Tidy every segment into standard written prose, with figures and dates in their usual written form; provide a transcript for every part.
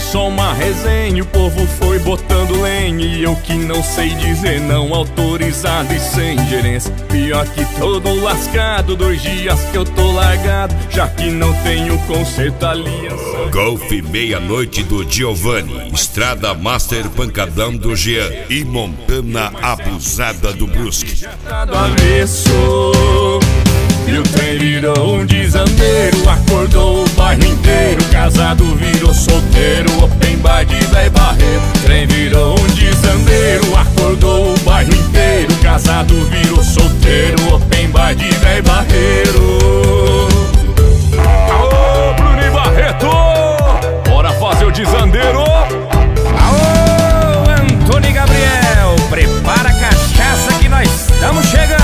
só uma resenha, o povo foi botando lenha. E eu que não sei dizer não, autorizado e sem gerência. Pior que todo lascado, 2 dias que eu tô largado, já que não tenho conserto, aliança. Golf Meia-Noite do Giovanni, Estrada Master Pancadão do Jean e Montana Abusada do Brusque. Do avesso, e o trem virou um desandeiro, acordou o bairro inteiro. Casado virou solteiro, open bar de véi barreiro. Trem virou um desandeiro, acordou o bairro inteiro. Casado virou solteiro, open bar de véi barreiro. Aô, Bruno Barreto, bora fazer o desandeiro. Aô, Antônio Gabriel, prepara a cachaça que nós estamos chegando.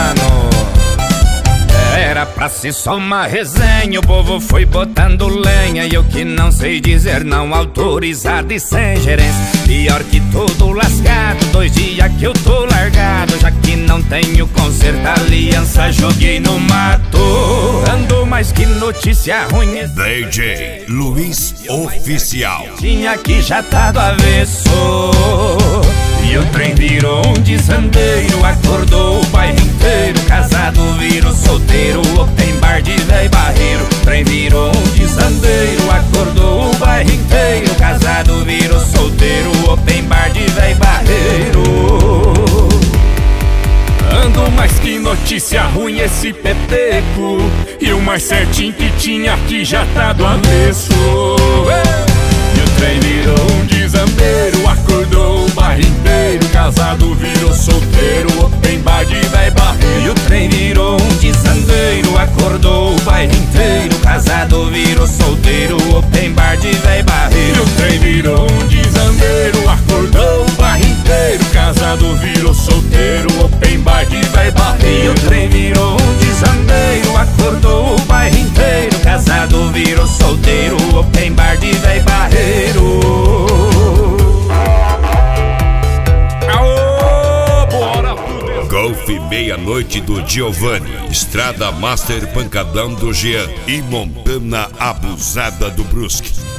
Era pra ser só uma resenha, o povo foi botando lenha. E eu que não sei dizer não, autorizado e sem gerência. Pior que todo lascado, 2 dias que eu tô largado, já que não tenho conserto, aliança joguei no mato. Ando mais que notícia ruim. DJ Luiz Oficial. Tinha que já tá do avesso, e o trem virou um desandeiro, acordou o bairro inteiro. Casado virou solteiro, open bar de véi barreiro. Trem virou um desandeiro, acordou o bairro inteiro. Casado virou solteiro, open bar de véi barreiro. Ando mais que notícia ruim esse peteco, e o mais certinho que tinha aqui já tá do avesso. E o trem virou um desandeiro, acordou o bairro inteiro. Casado virou solteiro, open bar de véi barreiro. E o trem virou um desandeiro, acordou o bairro inteiro. Casado virou solteiro, open bar de véi barreiro. E o trem virou um desandeiro, acordou o bairro inteiro. Casado virou solteiro, open bar de véi barreiro. E o trem virou um desandeiro, acordou o bairro inteiro. Casado virou solteiro, open bar de véi barreiro. Aô, bora pro Golf Meia-Noite do Giovanni, Estrada Master Pancadão do Jean e Montana Abusada do Brusque.